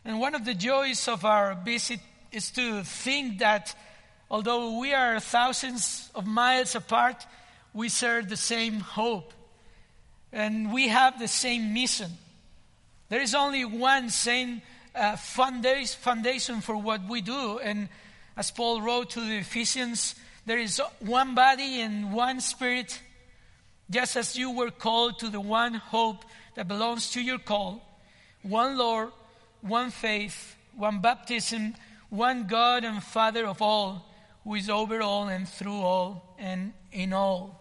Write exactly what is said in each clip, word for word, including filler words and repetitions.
And one of the joys of our visit is to think that although we are thousands of miles apart, we share the same hope. And we have the same mission. There is only one same uh, foundation for what we do. And as Paul wrote to the Ephesians, there is one body and one spirit, just as you were called to the one hope that belongs to your call. One Lord, one faith, one baptism, one God and Father of all, who is over all and through all and in all.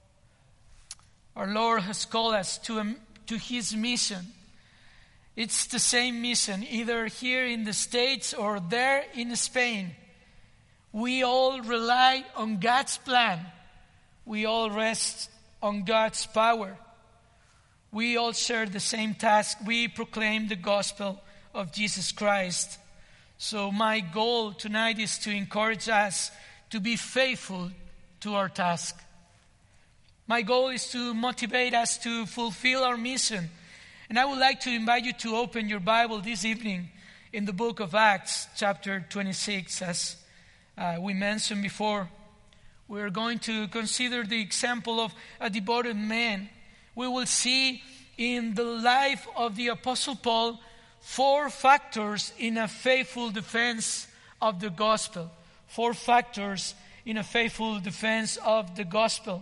Our Lord has called us to, a, to His mission. It's the same mission, either here in the States or there in Spain. We all rely on God's plan. We all rest on God's power. We all share the same task. We proclaim the gospel of Jesus Christ. So my goal tonight is to encourage us to be faithful to our task. My goal is to motivate us to fulfill our mission. And I would like to invite you to open your Bible this evening in the book of Acts, chapter twenty-six. As uh, we mentioned before, we are going to consider the example of a devoted man. We will see in the life of the Apostle Paul four factors in a faithful defense of the gospel. Four factors in a faithful defense of the gospel.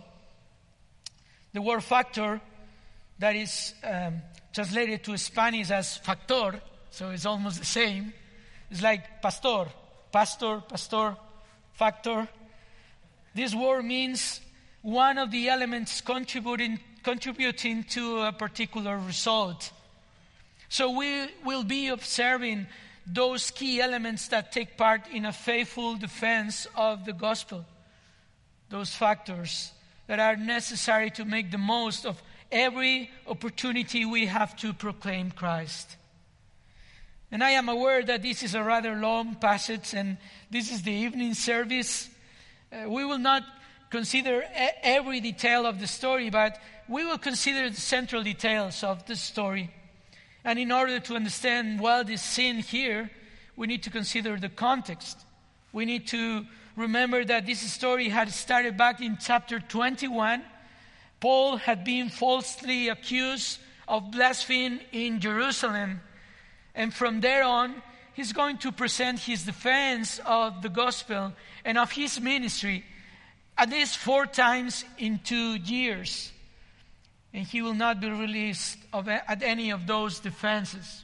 The word factor, that is um, translated to Spanish as factor, so it's almost the same. It's like pastor, pastor, pastor, factor. This word means one of the elements contributing contributing to a particular result. So we will be observing those key elements that take part in a faithful defense of the gospel. Those factors that are necessary to make the most of every opportunity we have to proclaim Christ. And I am aware that this is a rather long passage and this is the evening service. Uh, we will not consider e- every detail of the story, but we will consider the central details of the story. And in order to understand what is seen here, we need to consider the context. We need to remember that this story had started back in chapter twenty-one. Paul had been falsely accused of blasphemy in Jerusalem. And from there on, he's going to present his defense of the gospel and of his ministry at least four times in two years. And he will not be released of, at any of those defenses.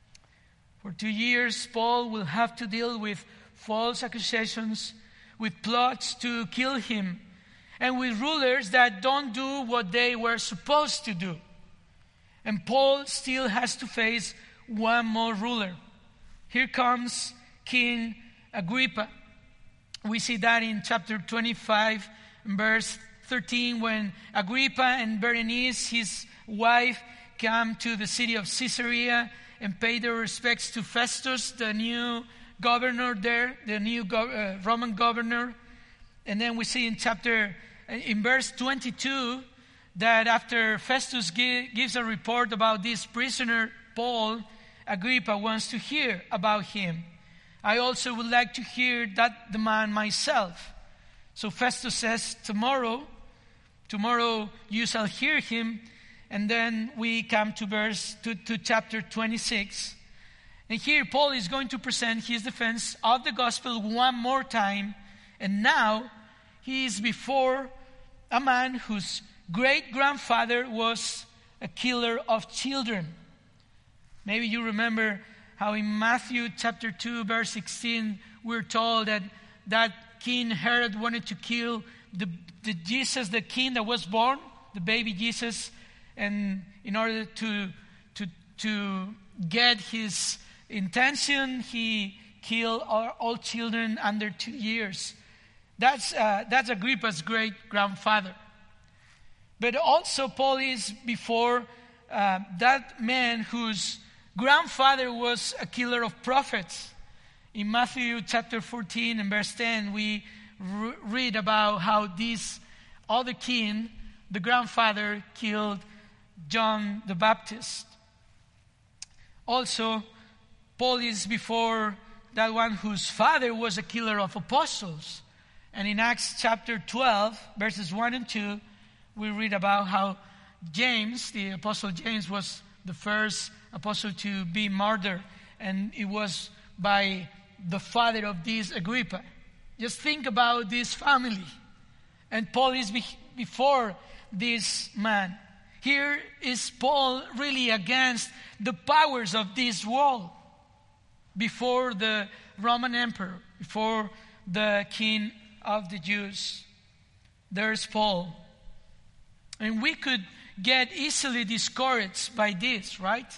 For two years, Paul will have to deal with false accusations, with plots to kill him, and with rulers that don't do what they were supposed to do. And Paul still has to face one more ruler. Here comes King Agrippa. We see that in chapter twenty-five, verse thirteen, when Agrippa and Berenice, his wife, come to the city of Caesarea and pay their respects to Festus, the new governor there, the new go- uh, Roman governor. And then we see in chapter, in verse twenty-two, that after Festus gi- gives a report about this prisoner, Paul, Agrippa wants to hear about him. I also would like to hear that demand myself. So Festus says, tomorrow, tomorrow you shall hear him. And then we come to verse, to, to chapter twenty-six. And here Paul is going to present his defense of the gospel one more time. And now he is before a man whose great-grandfather was a killer of children. Maybe you remember how in Matthew chapter two, verse sixteen, we're told that that King Herod wanted to kill the, the Jesus, the king that was born, the baby Jesus, and in order to to to get his intention, he killed all, all children under two years. That's uh, that's Agrippa's great grandfather. But also Paul is before uh, that man whose grandfather was a killer of prophets. In Matthew chapter fourteen and verse ten, we re- read about how this other king, the grandfather, killed John the Baptist. Also, Paul is before that one whose father was a killer of apostles. And in Acts chapter twelve, verses one and two, we read about how James, the apostle James, was the first apostle to be martyred. And it was by the father of this Agrippa. Just think about this family. And Paul is be- before this man. Here is Paul really against the powers of this world. Before the Roman emperor, before the king of the Jews. There's Paul. And we could get easily discouraged by this, right?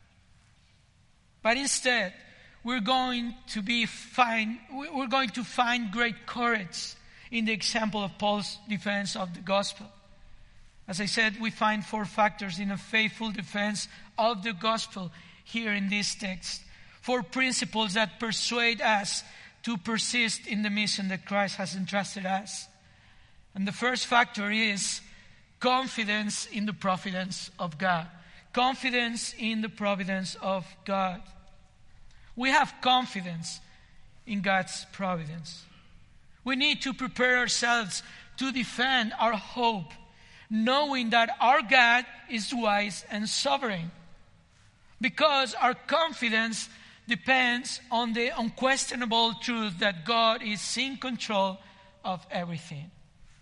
But instead, we're going to be find, we're going to find great courage in the example of Paul's defense of the gospel. As I said, we find four factors in a faithful defense of the gospel here in this text. Four principles that persuade us to persist in the mission that Christ has entrusted us. And the first factor is confidence in the providence of God. Confidence in the providence of God. We have confidence in God's providence. We need to prepare ourselves to defend our hope, knowing that our God is wise and sovereign. Because our confidence depends on the unquestionable truth that God is in control of everything.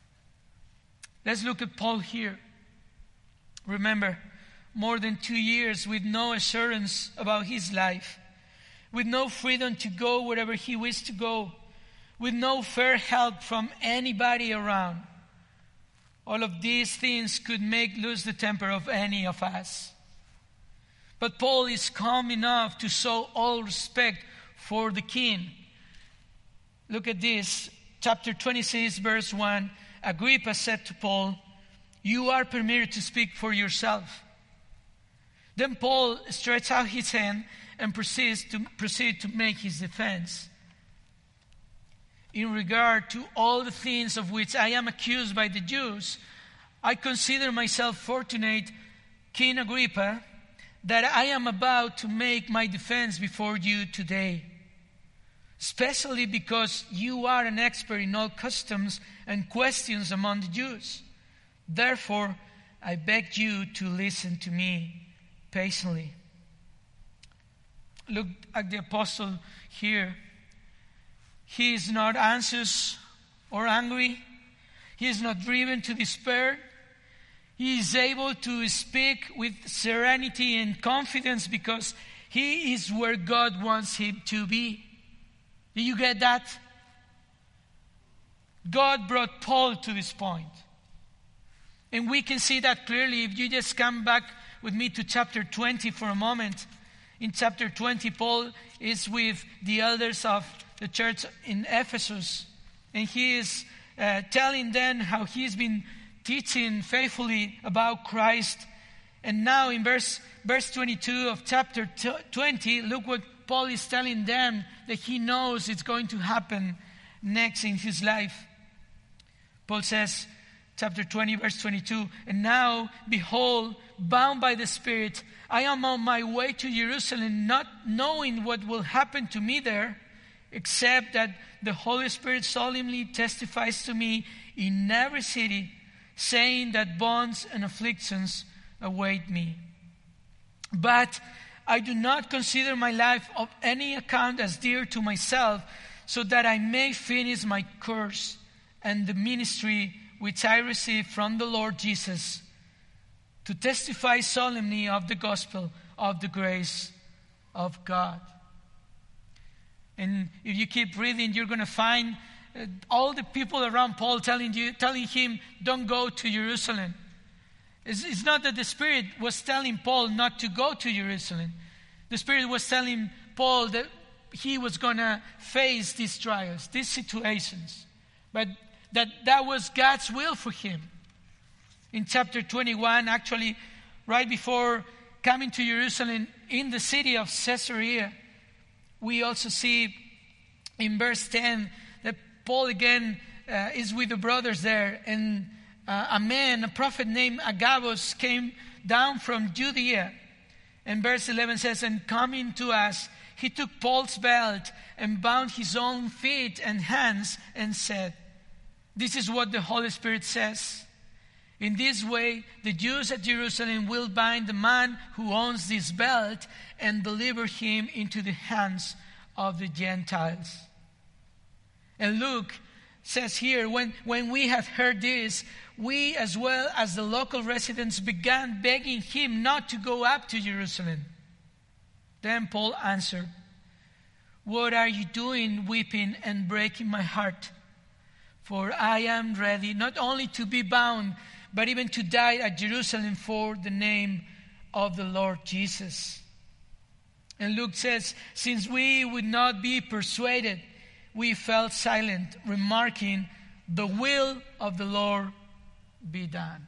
Let's look at Paul here. Remember, more than two years with no assurance about his life, with no freedom to go wherever he wished to go, with no fair help from anybody around. All of these things could make lose the temper of any of us. But Paul is calm enough to show all respect for the king. Look at this. Chapter twenty-six, verse one. Agrippa said to Paul, "You are permitted to speak for yourself." Then Paul stretched out his hand and proceeds to proceed to make his defense. In regard to all the things of which I am accused by the Jews, I consider myself fortunate, King Agrippa, that I am about to make my defense before you today, especially because you are an expert in all customs and questions among the Jews. Therefore, I beg you to listen to me patiently. Look at the apostle here. He is not anxious or angry. He is not driven to despair. He is able to speak with serenity and confidence because he is where God wants him to be. Do you get that? God brought Paul to this point. And we can see that clearly if you just come back with me to chapter twenty for a moment. In chapter twenty, Paul is with the elders of the church in Ephesus. And he is uh, telling them how he's been teaching faithfully about Christ. And now in verse, verse twenty-two of chapter twenty, look what Paul is telling them that he knows it's going to happen next in his life. Paul says, chapter twenty, verse twenty-two, "And now, behold, bound by the Spirit, I am on my way to Jerusalem, not knowing what will happen to me there, except that the Holy Spirit solemnly testifies to me in every city, saying that bonds and afflictions await me. But I do not consider my life of any account as dear to myself, so that I may finish my course and the ministry which I received from the Lord Jesus, to testify solemnly of the gospel of the grace of God." And if you keep reading, you're going to find uh, all the people around Paul telling you, telling him, "Don't go to Jerusalem." It's, it's not that the Spirit was telling Paul not to go to Jerusalem. The Spirit was telling Paul that he was going to face these trials, these situations, but that that was God's will for him. In chapter twenty-one, actually, right before coming to Jerusalem in the city of Caesarea, we also see in verse ten that Paul again uh, is with the brothers there, and uh, a man, a prophet named Agabus, came down from Judea. And verse eleven says, "And coming to us, he took Paul's belt and bound his own feet and hands and said, "This is what the Holy Spirit says. In this way, the Jews at Jerusalem will bind the man who owns this belt and deliver him into the hands of the Gentiles." And Luke says here, when, when we had heard this, we as well as the local residents began begging him not to go up to Jerusalem. Then Paul answered, "What are you doing, weeping and breaking my heart? For I am ready not only to be bound, but even to die at Jerusalem for the name of the Lord Jesus." And Luke says, since we would not be persuaded, we fell silent, remarking, "The will of the Lord be done."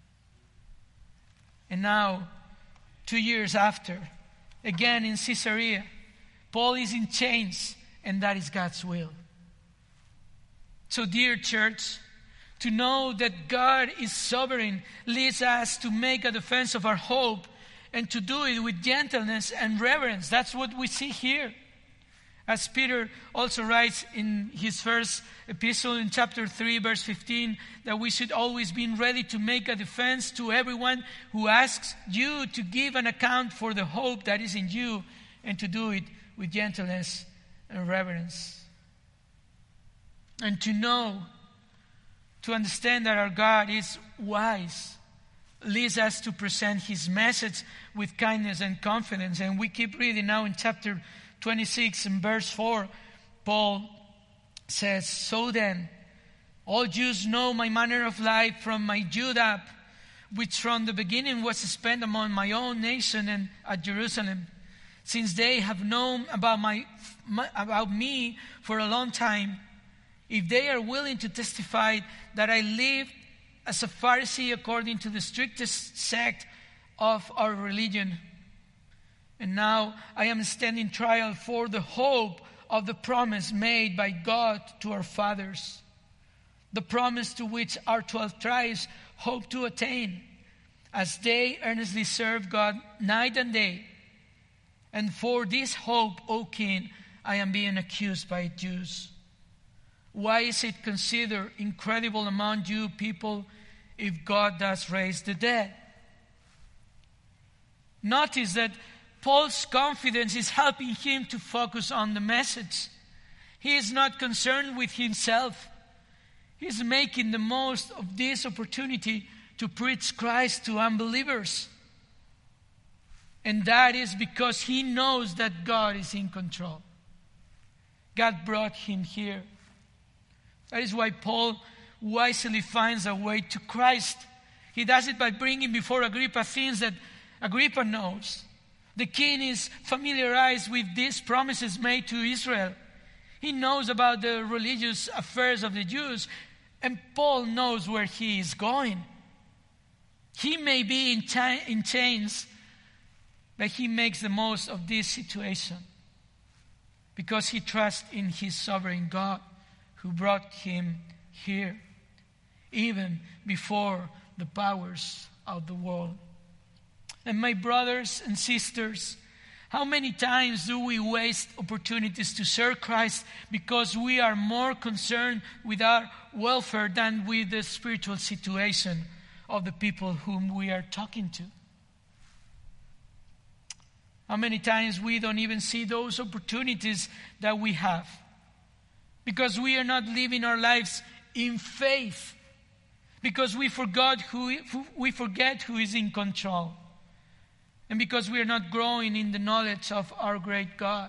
And now, two years after, again in Caesarea, Paul is in chains, and that is God's will. So, dear church, to know that God is sovereign leads us to make a defense of our hope and to do it with gentleness and reverence. That's what we see here. As Peter also writes in his first epistle in chapter three, verse fifteen, that we should always be ready to make a defense to everyone who asks you to give an account for the hope that is in you, and to do it with gentleness and reverence. And to know, to understand that our God is wise, leads us to present his message with kindness and confidence. And we keep reading now in chapter twenty-six and verse four. Paul says, "So then, all Jews know my manner of life from my youth up, which from the beginning was spent among my own nation and at Jerusalem. Since they have known about my, my about me for a long time, if they are willing to testify that I lived as a Pharisee according to the strictest sect of our religion, and now I am standing trial for the hope of the promise made by God to our fathers, the promise to which our twelve tribes hope to attain, as they earnestly serve God night and day. And for this hope, O King, I am being accused by Jews. Why is it considered incredible among you people if God does raise the dead?" Notice that Paul's confidence is helping him to focus on the message. He is not concerned with himself. He is making the most of this opportunity to preach Christ to unbelievers. And that is because he knows that God is in control. God brought him here. That is why Paul wisely finds a way to Christ. He does it by bringing before Agrippa things that Agrippa knows. The king is familiarized with these promises made to Israel. He knows about the religious affairs of the Jews, and Paul knows where he is going. He may be in, cha- in chains, but he makes the most of this situation because he trusts in his sovereign God who brought him here, even before the powers of the world. And my brothers and sisters, how many times do we waste opportunities to serve Christ because we are more concerned with our welfare than with the spiritual situation of the people whom we are talking to? How many times we don't even see those opportunities that we have because we are not living our lives in faith, because we forgot who we forget who is in control, and because we are not growing in the knowledge of our great God.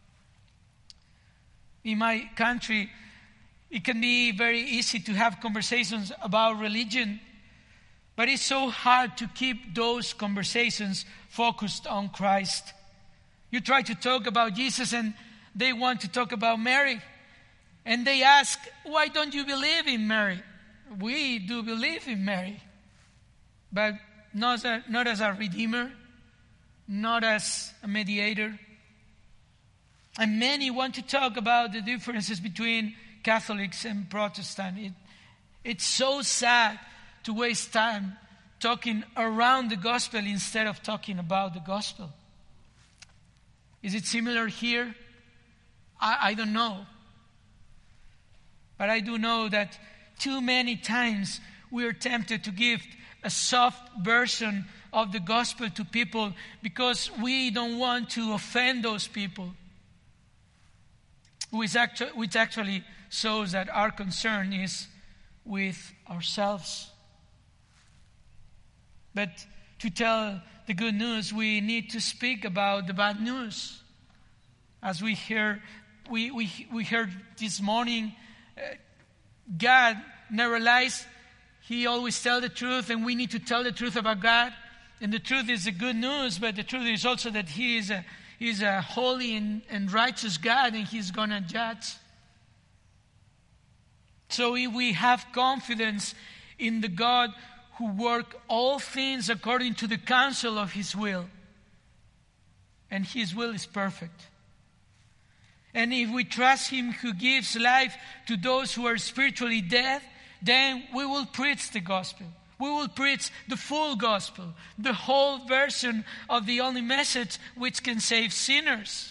In my country, it can be very easy to have conversations about religion, but it's so hard to keep those conversations focused on Christ. You try to talk about Jesus and they want to talk about Mary. And they ask, why don't you believe in Mary? We do believe in Mary, but not as a, not as a redeemer, not as a mediator. And many want to talk about the differences between Catholics and Protestant. It, it's so sad to waste time talking around the gospel instead of talking about the gospel. Is it similar here? I, I don't know. But I do know that too many times we are tempted to give a soft version of the gospel to people because we don't want to offend those people. Which actually, which actually shows that our concern is with ourselves. But to tell the good news, we need to speak about the bad news. As we hear, we, we, we heard this morning, uh, God never lies. He always tells the truth, and we need to tell the truth about God. And the truth is the good news, but the truth is also that He is a, he is a holy and, and righteous God, and He's going to judge. So if we have confidence in the God who works all things according to the counsel of His will, and His will is perfect. And if we trust Him who gives life to those who are spiritually dead, then we will preach the gospel. We will preach the full gospel, the whole version of the only message which can save sinners.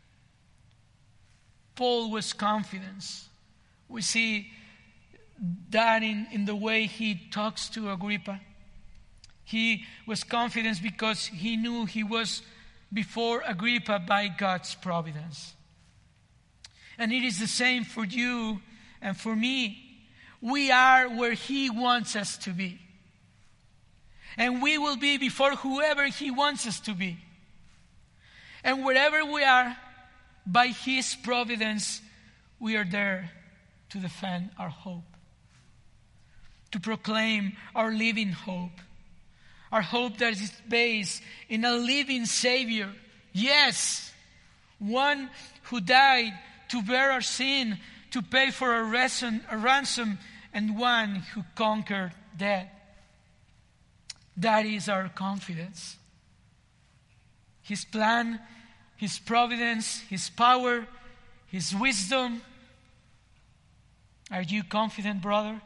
Paul was confident. We see that in, in the way he talks to Agrippa. He was confident because he knew he was before Agrippa by God's providence. And it is the same for you and for me. We are where He wants us to be. And we will be before whoever He wants us to be. And wherever we are, by His providence, we are there to defend our hope. To proclaim our living hope. Our hope that is based in a living Savior. Yes, one who died to bear our sin, to pay for a ransom, a ransom, and one who conquered death. That is our confidence. His plan, His providence, His power, His wisdom. Are you confident, brother?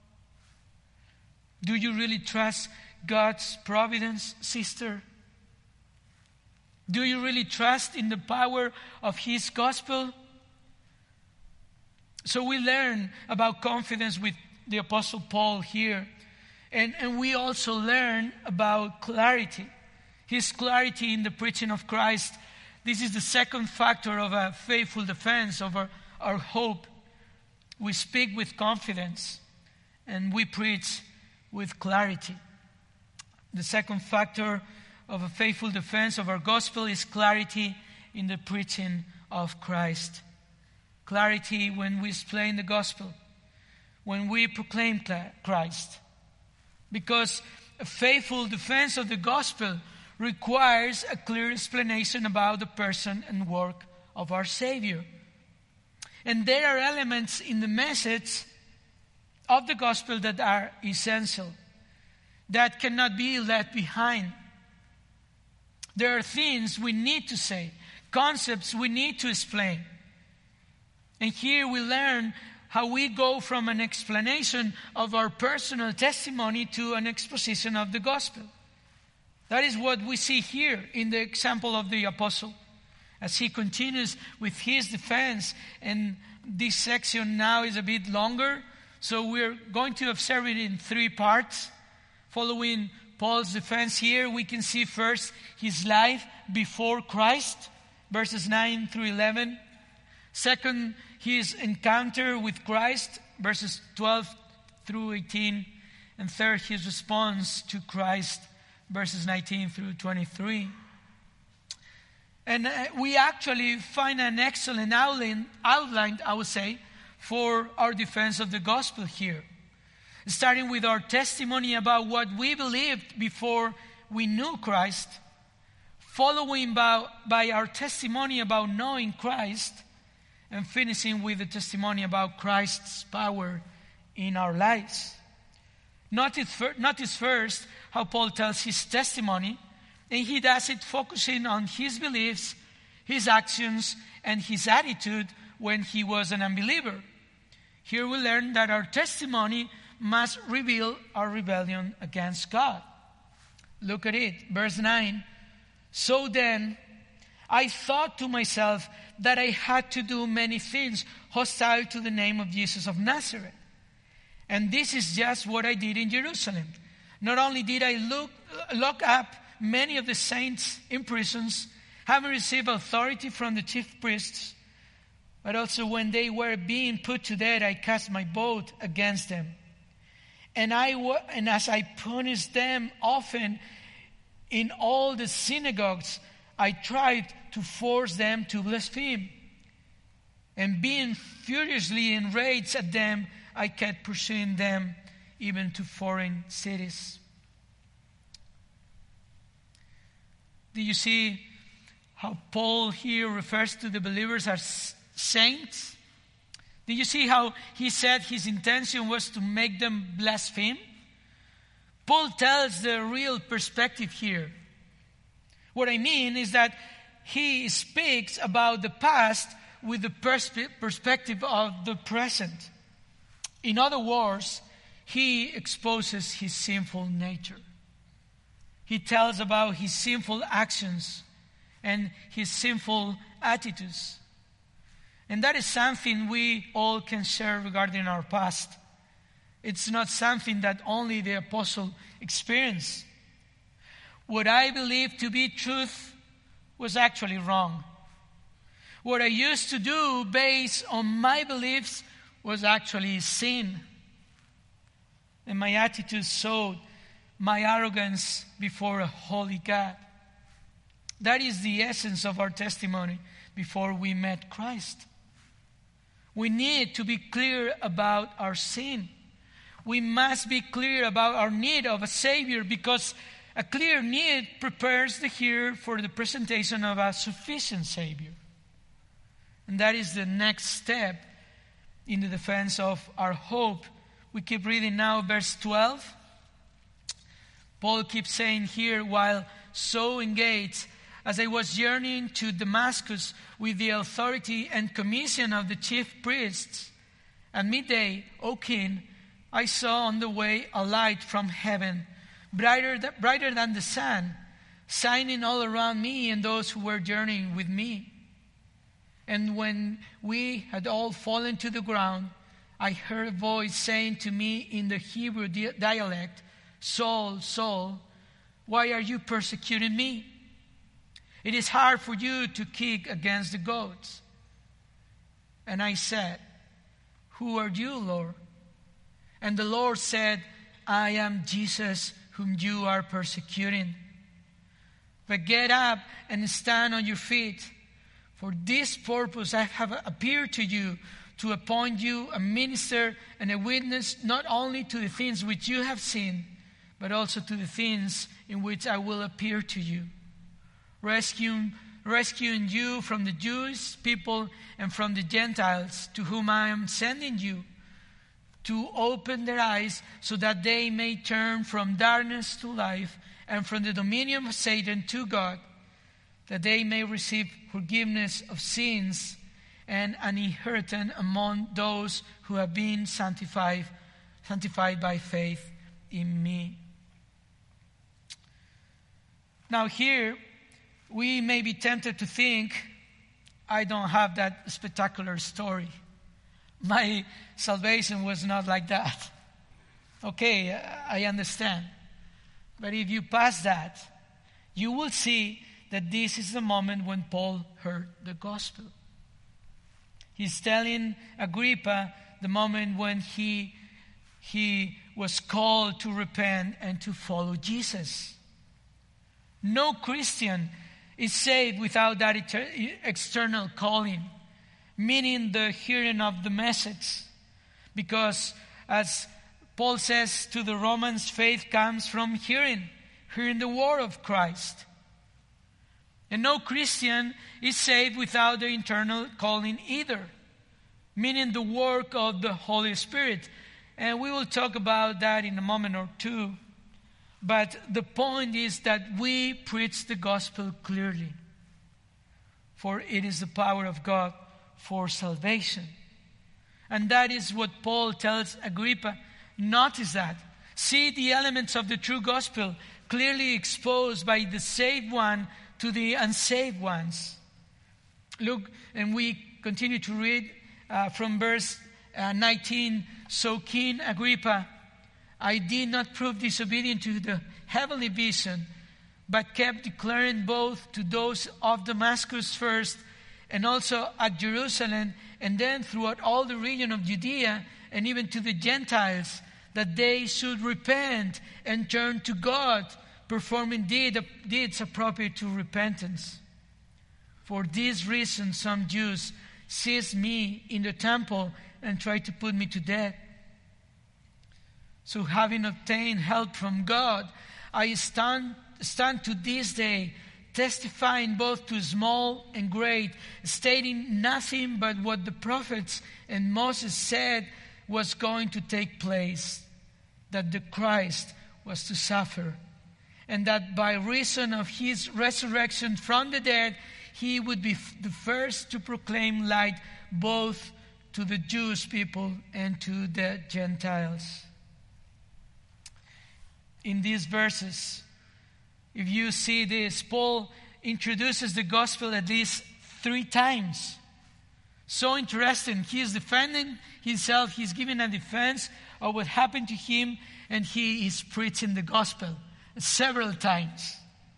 Do you really trust God's providence, sister? Do you really trust in the power of His gospel? So we learn about confidence with the Apostle Paul here. And, and we also learn about clarity. His clarity in the preaching of Christ. This is the second factor of a faithful defense of our, our hope. We speak with confidence and we preach with clarity. The second factor of a faithful defense of our gospel is clarity in the preaching of Christ. Clarity when we explain the gospel, when we proclaim Christ. Because a faithful defense of the gospel requires a clear explanation about the person and work of our Savior. And there are elements in the message of the gospel that are essential, that cannot be left behind. There are things we need to say, concepts we need to explain. And here we learn how we go from an explanation of our personal testimony to an exposition of the gospel. That is what we see here in the example of the apostle. As he continues with his defense, and this section now is a bit longer, so we're going to observe it in three parts. Following Paul's defense here, we can see first his life before Christ, verses nine through eleven. Second, his encounter with Christ, verses twelve through eighteen. And third, his response to Christ, verses nineteen through twenty-three. And uh, we actually find an excellent outline, outline, I would say, for our defense of the gospel here. Starting with our testimony about what we believed before we knew Christ, following by, by our testimony about knowing Christ, and finishing with the testimony about Christ's power in our lives. Notice, notice first how Paul tells his testimony, and he does it focusing on his beliefs, his actions, and his attitude when he was an unbeliever. Here we learn that our testimony must reveal our rebellion against God. Look at it, verse nine. So then, I thought to myself that I had to do many things hostile to the name of Jesus of Nazareth. And this is just what I did in Jerusalem. Not only did I look, lock up many of the saints in prisons, having received authority from the chief priests, but also when they were being put to death, I cast my vote against them. And I and as I punished them often in all the synagogues, I tried to force them to blaspheme. And being furiously enraged at them, I kept pursuing them even to foreign cities. Do you see how Paul here refers to the believers as saints? Do you see how he said his intention was to make them blaspheme? Paul tells the real perspective here. What I mean is that he speaks about the past with the perspe- perspective of the present. In other words, he exposes his sinful nature. He tells about his sinful actions and his sinful attitudes. And that is something we all can share regarding our past. It's not something that only the apostle experienced. What I believed to be truth was actually wrong. What I used to do based on my beliefs was actually sin. And my attitude showed my arrogance before a holy God. That is the essence of our testimony before we met Christ. We need to be clear about our sin. We must be clear about our need of a Savior, because a clear need prepares the hearer for the presentation of a sufficient Savior. And that is the next step in the defense of our hope. We keep reading now verse twelve. Paul keeps saying here, while so engaged, as I was journeying to Damascus with the authority and commission of the chief priests, at midday, O king, I saw on the way a light from heaven, brighter, th- brighter than the sun, shining all around me and those who were journeying with me. And when we had all fallen to the ground, I heard a voice saying to me in the Hebrew di- dialect, Saul, Saul, why are you persecuting me? It is hard for you to kick against the goats. And I said, who are you, Lord? And the Lord said, I am Jesus whom you are persecuting. But get up and stand on your feet. For this purpose I have appeared to you, to appoint you a minister and a witness, not only to the things which you have seen, but also to the things in which I will appear to you, rescuing, rescuing you from the Jewish people and from the Gentiles, to whom I am sending you, to open their eyes so that they may turn from darkness to life and from the dominion of Satan to God, that they may receive forgiveness of sins and an inheritance among those who have been sanctified, sanctified by faith in me. Now here, we may be tempted to think, I don't have that spectacular story. My salvation was not like that. Okay, I understand. But if you pass that, you will see that this is the moment when Paul heard the gospel. He's telling Agrippa the moment when he, he was called to repent and to follow Jesus. No Christian is saved without that external calling, meaning the hearing of the message. Because as Paul says to the Romans, faith comes from hearing, hearing the word of Christ. And no Christian is saved without the internal calling either, meaning the work of the Holy Spirit. And we will talk about that in a moment or two. But the point is that we preach the gospel clearly, for it is the power of God for salvation. And that is what Paul tells Agrippa. Notice that. See the elements of the true gospel clearly exposed by the saved one to the unsaved ones. Look, and we continue to read uh, from verse uh, nineteen. So King Agrippa, I did not prove disobedient to the heavenly vision, but kept declaring both to those of Damascus first, and also at Jerusalem, and then throughout all the region of Judea, and even to the Gentiles, that they should repent and turn to God, performing deed, deeds appropriate to repentance. For this reason, some Jews seized me in the temple and tried to put me to death. So having obtained help from God, I stand, stand to this day, testifying both to small and great, stating nothing but what the prophets and Moses said was going to take place, that the Christ was to suffer, and that by reason of his resurrection from the dead, he would be the first to proclaim light both to the Jewish people and to the Gentiles. In these verses, if you see this, Paul introduces the gospel at least three times. So interesting. He is defending himself. He's giving a defense of what happened to him, and he is preaching the gospel several times.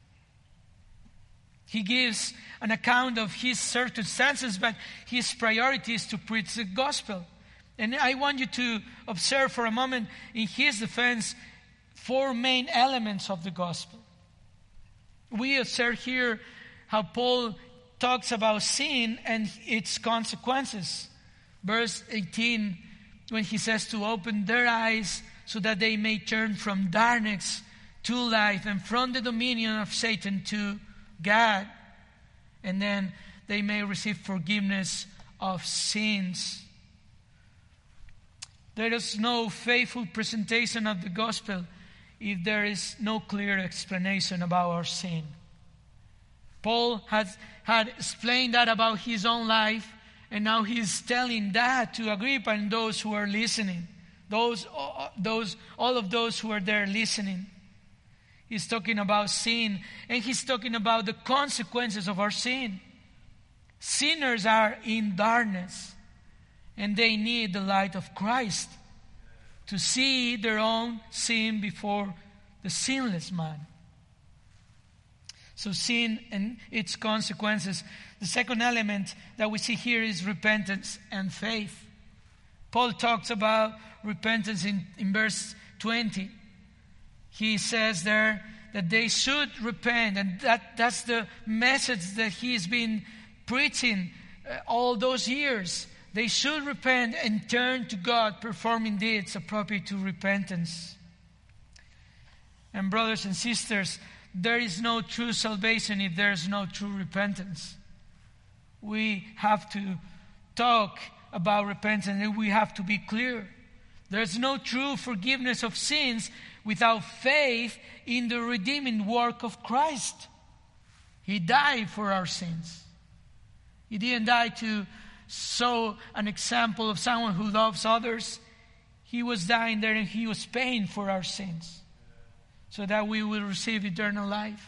He gives an account of his circumstances, but his priority is to preach the gospel. And I want you to observe for a moment in his defense four main elements of the gospel. We observe here how Paul talks about sin and its consequences. Verse eighteen, when he says to open their eyes so that they may turn from darkness to light and from the dominion of Satan to God, and then they may receive forgiveness of sins. There is no faithful presentation of the gospel if there is no clear explanation about our sin. Paul has had explained that about his own life, and now he's telling that to Agrippa and those who are listening. Those, those, all of those who are there listening. He's talking about sin, and he's talking about the consequences of our sin. Sinners are in darkness, and they need the light of Christ to see their own sin before the sinless man. So sin and its consequences. The second element that we see here is repentance and faith. Paul talks about repentance in, in verse twenty. He says there that they should repent, and that, that's the message that he's been preaching uh, all those years. They should repent and turn to God, performing deeds appropriate to repentance. And brothers and sisters, there is no true salvation if there is no true repentance. We have to talk about repentance, and we have to be clear. There's no true forgiveness of sins without faith in the redeeming work of Christ. He died for our sins. He didn't die to show an example of someone who loves others. He was dying there, and he was paying for our sins so that we will receive eternal life.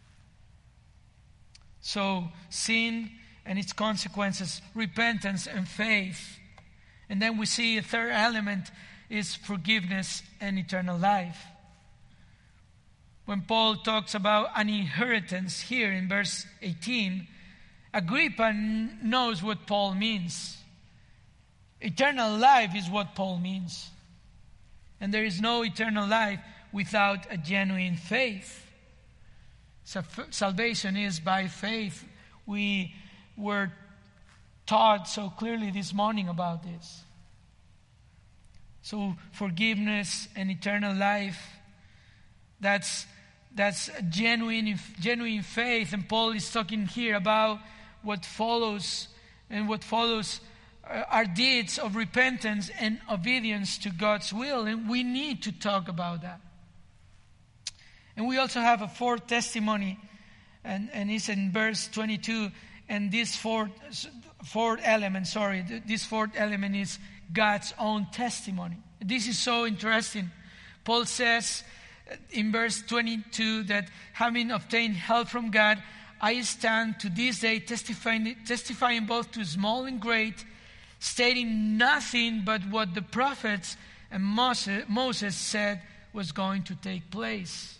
So sin and its consequences, repentance and faith. And then we see a third element is forgiveness and eternal life. When Paul talks about an inheritance here in verse eighteen, Agrippa knows what Paul means. Eternal life is what Paul means. And there is no eternal life without a genuine faith. So salvation is by faith. We were taught so clearly this morning about this. So forgiveness and eternal life, that's that's genuine genuine faith. And Paul is talking here about what follows, and what follows are deeds of repentance and obedience to God's will. And we need to talk about that. And we also have a fourth testimony, and, and it's in verse twenty-two. And this fourth, fourth element, sorry, this fourth element is God's own testimony. This is so interesting. Paul says in verse twenty-two that having obtained help from God, I stand to this day testifying, testifying both to small and great, stating nothing but what the prophets and Moses, Moses said was going to take place.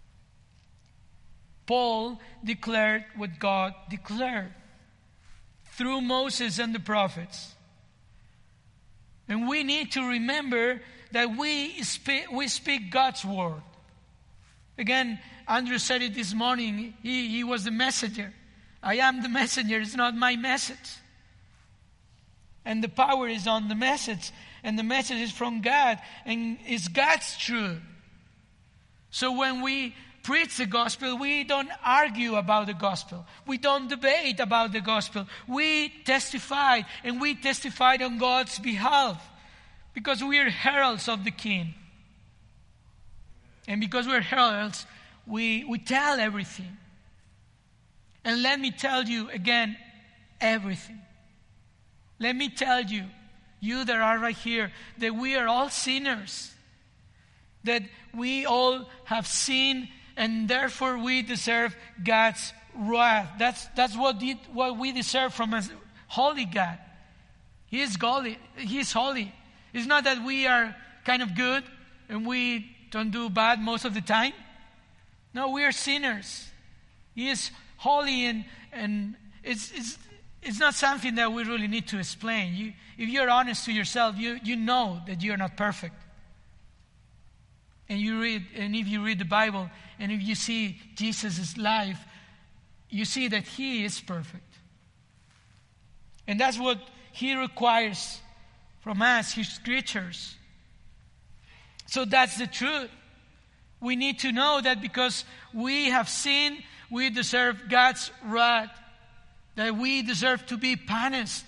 Paul declared what God declared through Moses and the prophets. And we need to remember that we speak, we speak God's word. Again, Andrew said it this morning. He, he was the messenger. I am the messenger. It's not my message. And the power is on the message. And the message is from God. And it's God's truth. So when we preach the gospel, we don't argue about the gospel. We don't debate about the gospel. We testify, and we testified on God's behalf. Because we are heralds of the King. And because we're heralds, we, we tell everything. And let me tell you again, everything. Let me tell you, you that are right here, that we are all sinners. That we all have sinned, and therefore we deserve God's wrath. That's, that's what, did, what we deserve from a holy God. He is holy. He is holy. It's not that we are kind of good and we don't do bad most of the time. No, we are sinners. He is holy, and, and it's, it's, it's not something that we really need to explain. You, if you're honest to yourself, you, you know that you're not perfect. And you read, and if you read the Bible, and if you see Jesus' life, you see that He is perfect. And that's what He requires from us, His creatures. So that's the truth. We need to know that because we have sinned, we deserve God's wrath. That we deserve to be punished.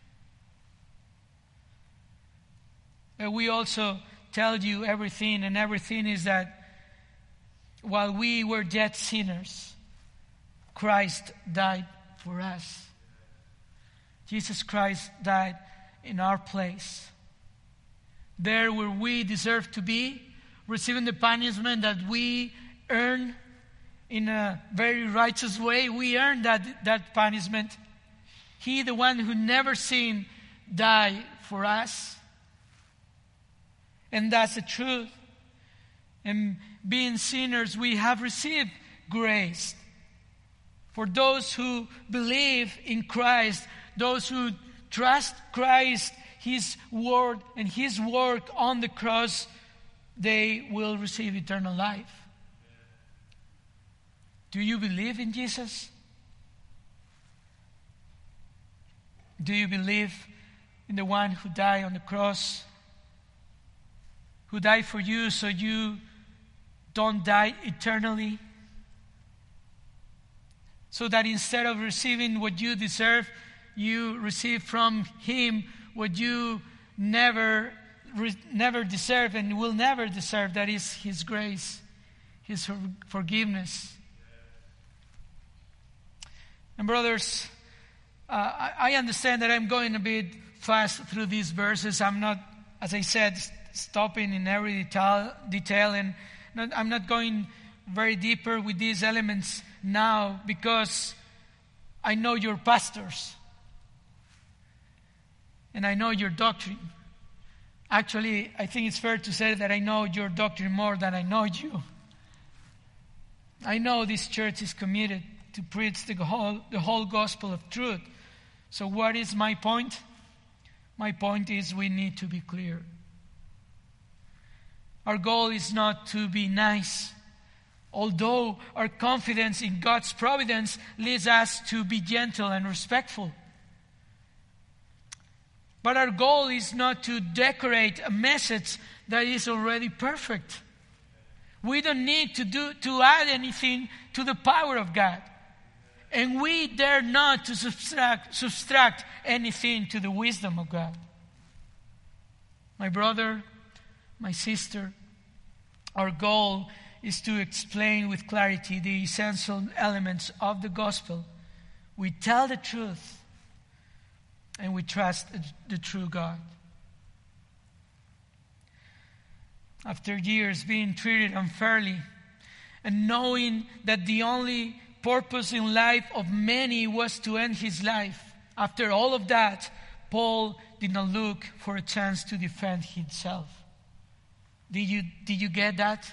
And we also tell you everything, and everything is that while we were yet sinners, Christ died for us. Jesus Christ died in our place. There where we deserve to be, receiving the punishment that we earn in a very righteous way. We earn that, that punishment. He, the one who never sinned, died for us. And that's the truth. And being sinners, we have received grace. For those who believe in Christ, those who trust Christ, His word and His work on the cross, they will receive eternal life. Do you believe in Jesus? Do you believe in the one who died on the cross? Who died for you so you don't die eternally? So that instead of receiving what you deserve, you receive from Him what you never, re- never deserve and will never deserve. That is His grace, His forgiveness. And brothers, uh, I, I understand that I'm going a bit fast through these verses. I'm not, as I said, stopping in every detail, detail and not, I'm not going very deeper with these elements now because I know your pastors and I know your doctrine. Actually, I think it's fair to say that I know your doctrine more than I know you. I know this church is committed to preach the whole, the whole gospel of truth. So what is my point? My point is we need to be clear. Our goal is not to be nice, although our confidence in God's providence leads us to be gentle and respectful. But our goal is not to decorate a message that is already perfect. We don't need to do to add anything to the power of God. And we dare not to subtract, subtract anything to the wisdom of God. My brother, my sister, our goal is to explain with clarity the essential elements of the gospel. We tell the truth and we trust the true God. After years being treated unfairly and knowing that the only purpose in life of many was to end his life. After all of that, Paul did not look for a chance to defend himself. Did you, did you get that?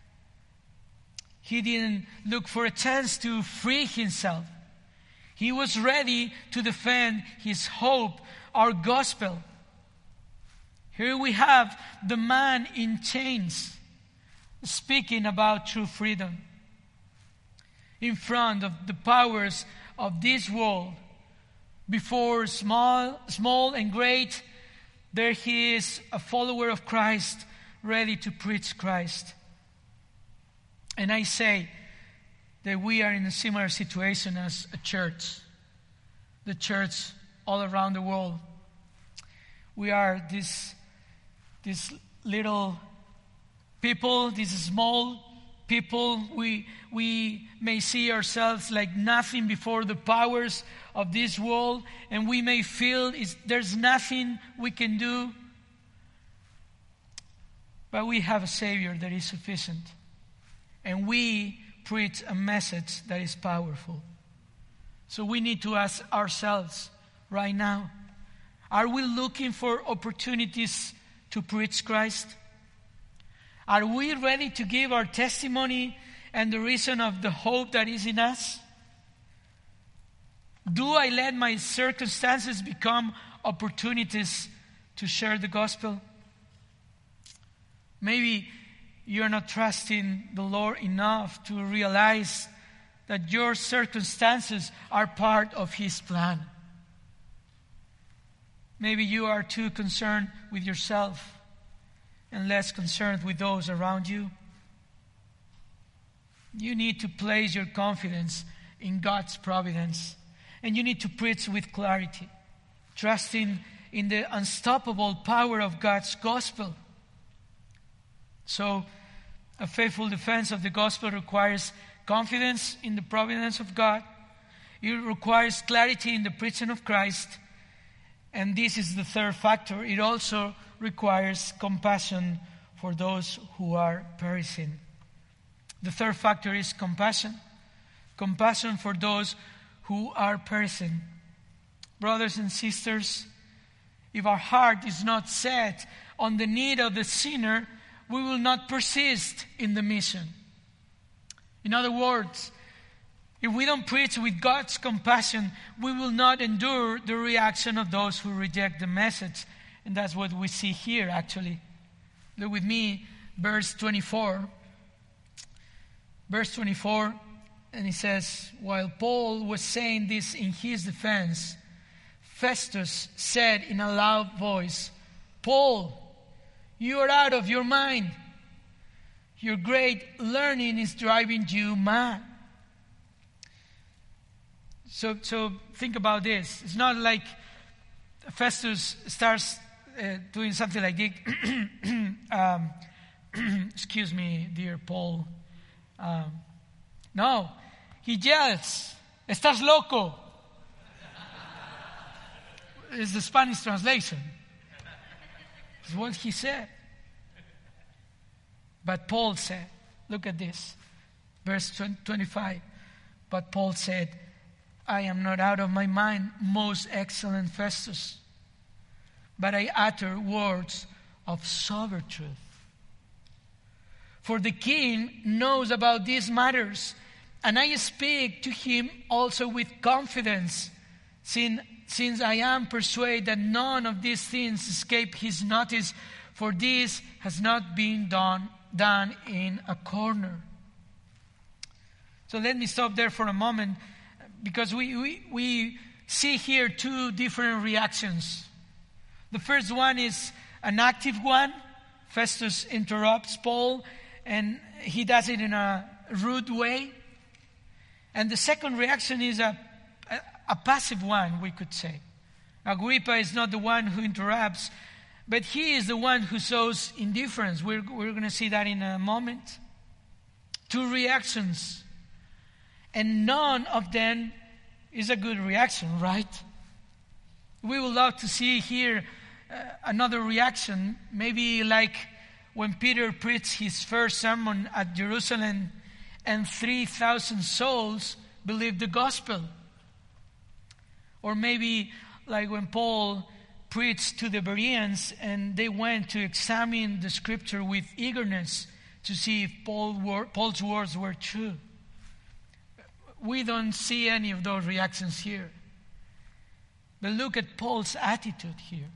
He didn't look for a chance to free himself. He was ready to defend his hope, our gospel. Here we have the man in chains speaking about true freedom. In front of the powers of this world, before small, small and great, there he is, a follower of Christ, ready to preach Christ. And I say that we are in a similar situation as a church, the church all around the world. We are this, this little people, these small people. We, we may see ourselves like nothing before the powers of this world, and we may feel it's, there's nothing we can do. But we have a Savior that is sufficient. And we preach a message that is powerful. So we need to ask ourselves right now, are we looking for opportunities to preach Christ? Are we ready to give our testimony and the reason of the hope that is in us? Do I let my circumstances become opportunities to share the gospel? Maybe you're not trusting the Lord enough to realize that your circumstances are part of His plan. Maybe you are too concerned with yourself and less concerned with those around you. You need to place your confidence in God's providence, and you need to preach with clarity, trusting in the unstoppable power of God's gospel. So, a faithful defense of the gospel requires confidence in the providence of God. It requires clarity in the preaching of Christ. And this is the third factor. It also requires compassion for those who are perishing. The third factor is compassion. Compassion for those who are perishing. Brothers and sisters, if our heart is not set on the need of the sinner, we will not persist in the mission. In other words, if we don't preach with God's compassion, we will not endure the reaction of those who reject the message. And that's what we see here, actually. Look with me, verse twenty-four. Verse twenty-four, and he says, while Paul was saying this in his defense, Festus said in a loud voice, Paul, you are out of your mind. Your great learning is driving you mad. So, so think about this. It's not like Festus starts uh, doing something like this. um, excuse me, dear Paul. Um, no, he yells, "Estás loco." It's the Spanish translation. It's what he said. But Paul said, look at this, verse twenty-five. But Paul said, I am not out of my mind, most excellent Festus, but I utter words of sober truth. For the king knows about these matters, and I speak to him also with confidence, since, since I am persuaded that none of these things escape his notice, for this has not been done, done in a corner. So let me stop there for a moment, because we, we, we see here two different reactions. The first one is an active one. Festus interrupts Paul, and he does it in a rude way. And the second reaction is a, a, a passive one, we could say. Agrippa is not the one who interrupts, but he is the one who shows indifference. We're, we're going to see that in a moment. Two reactions. And none of them is a good reaction, right? We would love to see here uh, another reaction, maybe like when Peter preached his first sermon at Jerusalem and three thousand souls believed the gospel. Or maybe like when Paul preached to the Bereans and they went to examine the scripture with eagerness to see if Paul were, Paul's words were true. We don't see any of those reactions here. But look at Paul's attitude here.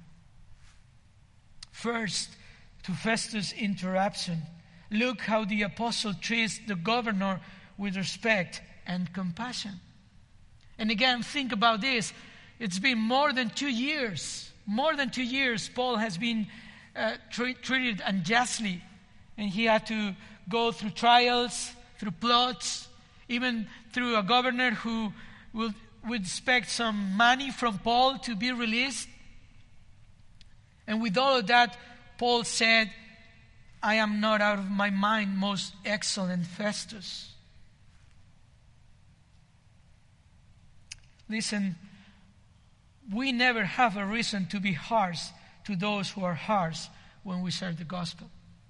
First, to Festus' interruption, look how the apostle treats the governor with respect and compassion. And again, think about this. It's been more than two years. More than two years, Paul has been uh, tre- treated unjustly. And he had to go through trials, through plots, even through a governor who will, would expect some money from Paul to be released. And with all of that, Paul said, I am not out of my mind, most excellent Festus. Listen, we never have a reason to be harsh to those who are harsh when we share the gospel.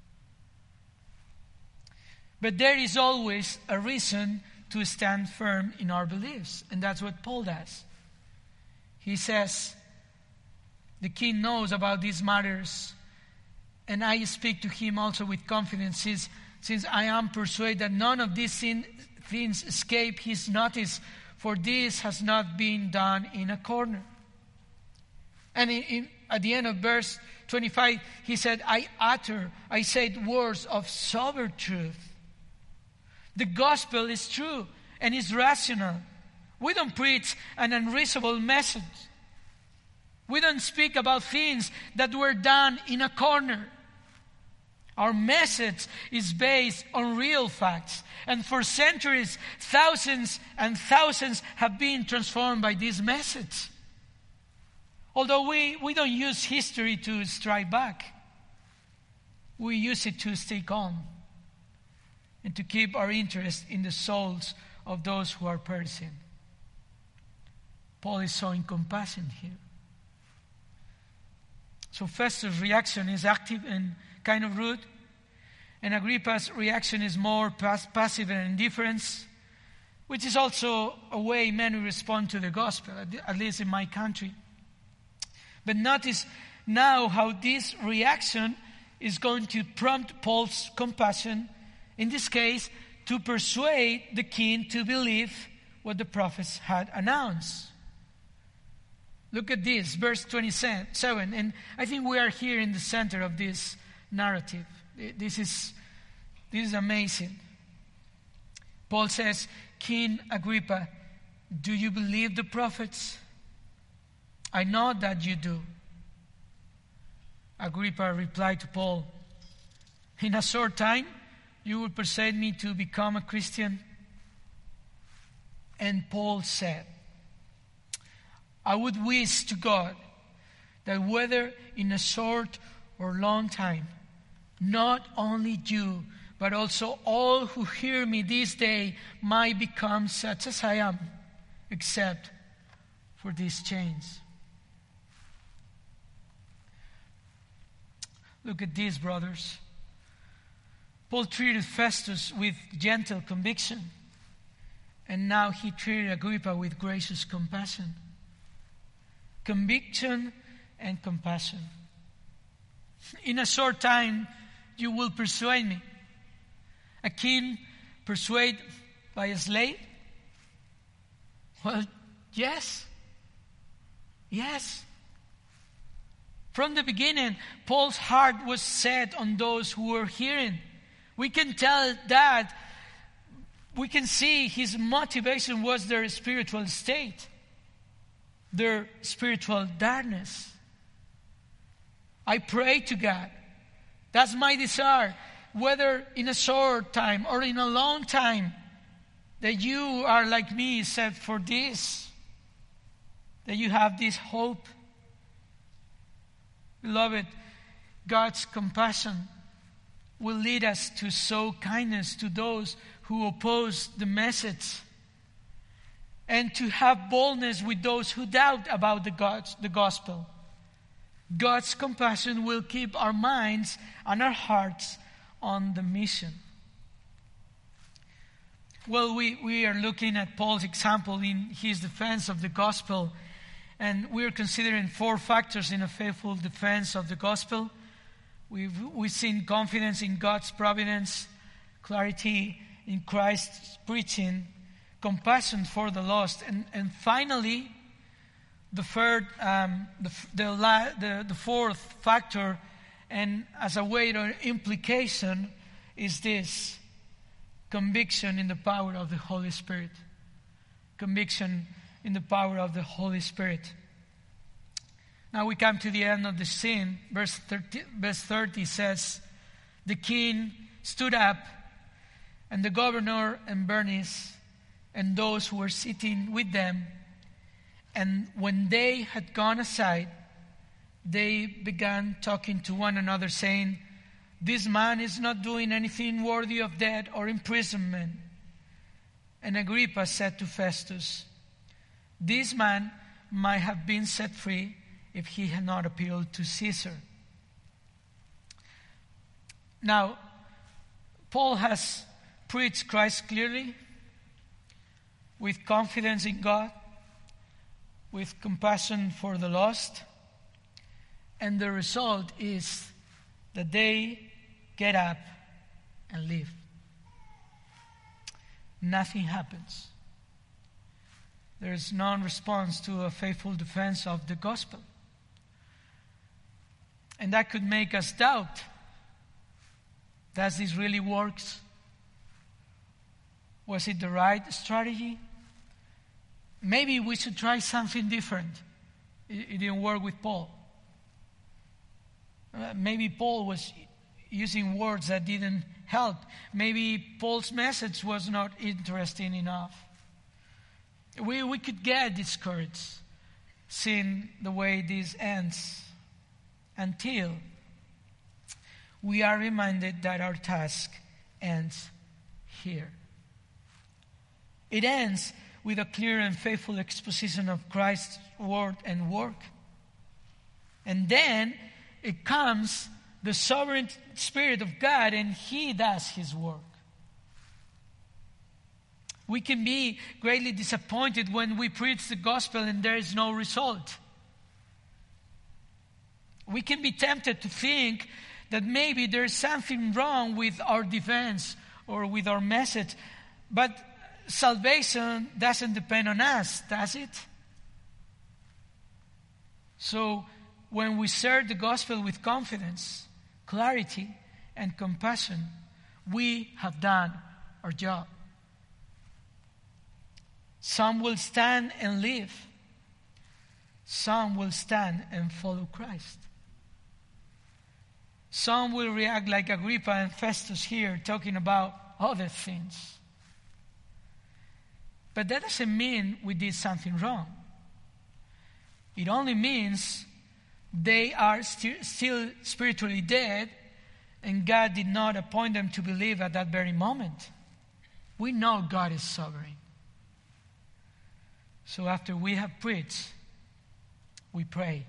But there is always a reason to stand firm in our beliefs. And that's what Paul does. He says, the king knows about these matters, and I speak to him also with confidence, since, since I am persuaded that none of these sin, things escape his notice, for this has not been done in a corner. And in, in, at the end of verse twenty-five, he said, I utter, I said words of sober truth. The gospel is true and is rational. We don't preach an unreasonable message. We don't speak about things that were done in a corner. Our message is based on real facts. And for centuries, thousands and thousands have been transformed by this message. Although we, we don't use history to strike back, we use it to stay calm and to keep our interest in the souls of those who are perishing. Paul is showing compassion here. So Festus' reaction is active and kind of rude, and Agrippa's reaction is more pass- passive and indifference, which is also a way many respond to the gospel, at least in my country. But notice now how this reaction is going to prompt Paul's compassion, in this case, to persuade the king to believe what the prophets had announced. Look at this, verse twenty-seven. And I think we are here in the center of this narrative. This is, this is amazing. Paul says, King Agrippa, do you believe the prophets? I know that you do. Agrippa replied to Paul, in a short time, you will persuade me to become a Christian. And Paul said, I would wish to God that whether in a short or long time, not only you, but also all who hear me this day might become such as I am, except for these chains. Look at these, brothers. Paul treated Festus with gentle conviction, and now he treated Agrippa with gracious compassion. Conviction and compassion. In a short time, you will persuade me. A king persuaded by a slave? Well, yes. Yes. From the beginning, Paul's heart was set on those who were hearing. We can tell that. We can see his motivation was their spiritual state, their spiritual darkness. I pray to God. That's my desire. Whether in a short time or in a long time, that you are like me except for this. That you have this hope. Beloved, God's compassion will lead us to show kindness to those who oppose the message, and to have boldness with those who doubt about the, God's, the gospel. God's compassion will keep our minds and our hearts on the mission. Well, we, we are looking at Paul's example in his defense of the gospel, and we're considering four factors in a faithful defense of the gospel. We've, we've seen confidence in God's providence, clarity in Christ's preaching, compassion for the lost, and, and finally, the third, um, the, the, la, the, the fourth factor, and as a way of implication, is this: conviction in the power of the Holy Spirit. Conviction in the power of the Holy Spirit. Now we come to the end of the scene. Verse thirty, verse thirty says, "The king stood up, and the governor and Bernice, and those who were sitting with them, and when they had gone aside, they began talking to one another, saying, 'This man is not doing anything worthy of death or imprisonment.' And Agrippa said to Festus, 'This man might have been set free if he had not appealed to Caesar.'" Now, Paul has preached Christ clearly, with confidence in God, with compassion for the lost, and the result is that they get up and leave. Nothing happens. There is non-response to a faithful defense of the gospel. And that could make us doubt, does this really work? Was it the right strategy? Maybe we should try something different. It, it didn't work with Paul. Uh, maybe Paul was using words that didn't help. Maybe Paul's message was not interesting enough. We, we could get discouraged seeing the way this ends, until we are reminded that our task ends here. It ends with a clear and faithful exposition of Christ's word and work. And then it comes the sovereign Spirit of God, and He does His work. We can be greatly disappointed when we preach the gospel and there is no result. We can be tempted to think that maybe there is something wrong with our defense or with our message. But salvation doesn't depend on us, does it? So when we share the gospel with confidence, clarity, and compassion, we have done our job. Some will stand and live. Some will stand and follow Christ. Some will react like Agrippa and Festus here, talking about other things. But that doesn't mean we did something wrong. It only means they are st- still spiritually dead, and God did not appoint them to believe at that very moment. We know God is sovereign. So after we have preached, we pray.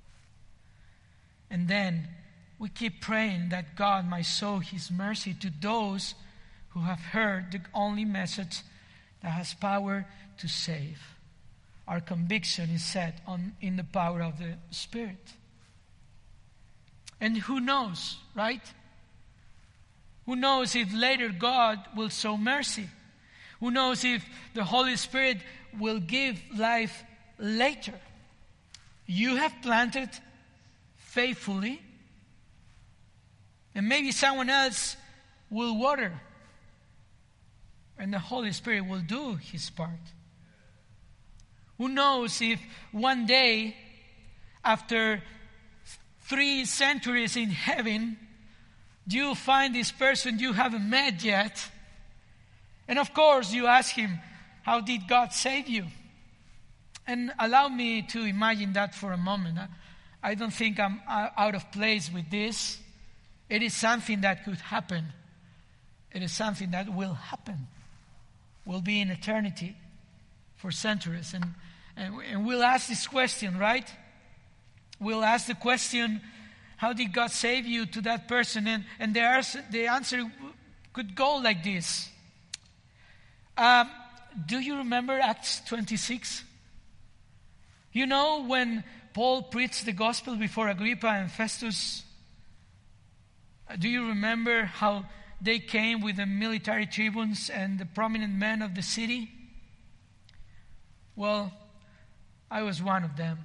And then we keep praying that God might show His mercy to those who have heard the only message that has power to save. Our conviction is set on in the power of the Spirit. And who knows, right? Who knows if later God will show mercy? Who knows if the Holy Spirit will give life later? You have planted faithfully, and maybe someone else will water, and the Holy Spirit will do His part. Who knows if one day, after three centuries in heaven, you find this person you haven't met yet, and of course you ask him, how did God save you? And allow me to imagine that for a moment. I don't think I'm out of place with this. It is something that could happen. It is something that will happen. Will be in eternity for centuries. And, and, and we'll ask this question, right? We'll ask the question, how did God save you, to that person? And, and the, the answer could go like this. Um, do you remember Acts twenty-six? You know when Paul preached the gospel before Agrippa and Festus? Do you remember how they came with the military tribunes and the prominent men of the city? Well, I was one of them.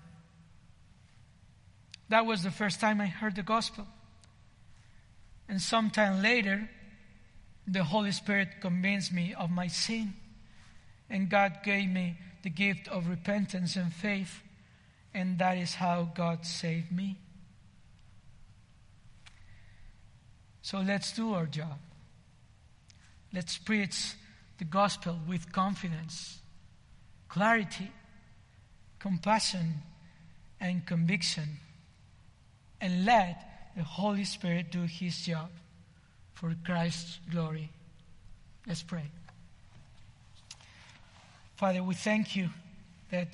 That was the first time I heard the gospel. And sometime later, the Holy Spirit convinced me of my sin. And God gave me the gift of repentance and faith. And that is how God saved me. So let's do our job. Let's preach the gospel with confidence, clarity, compassion, and conviction. And let the Holy Spirit do His job for Christ's glory. Let's pray. Father, we thank you that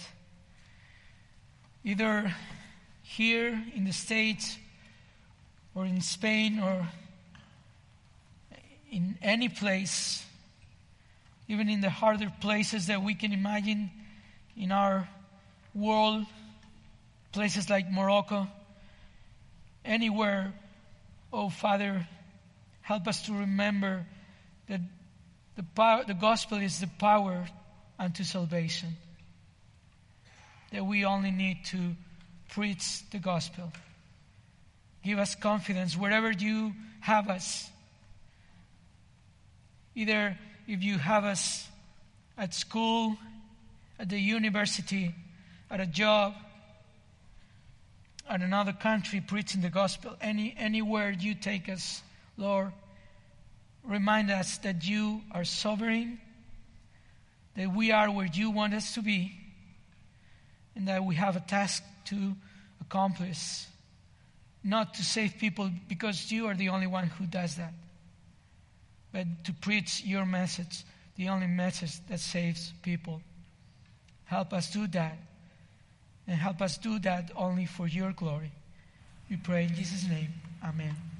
either here in the States or in Spain or in any place, even in the harder places that we can imagine in our world, places like Morocco, anywhere, oh Father, help us to remember that the power, the gospel is the power unto salvation. That we only need to preach the gospel. Give us confidence wherever you have us. Either if you have us at school, at the university, at a job, at another country preaching the gospel, any anywhere you take us, Lord, remind us that you are sovereign, that we are where you want us to be, and that we have a task to accomplish, not to save people because you are the only one who does that, but to preach your message, the only message that saves people. Help us do that, and help us do that only for your glory. We pray in Jesus' name. Amen.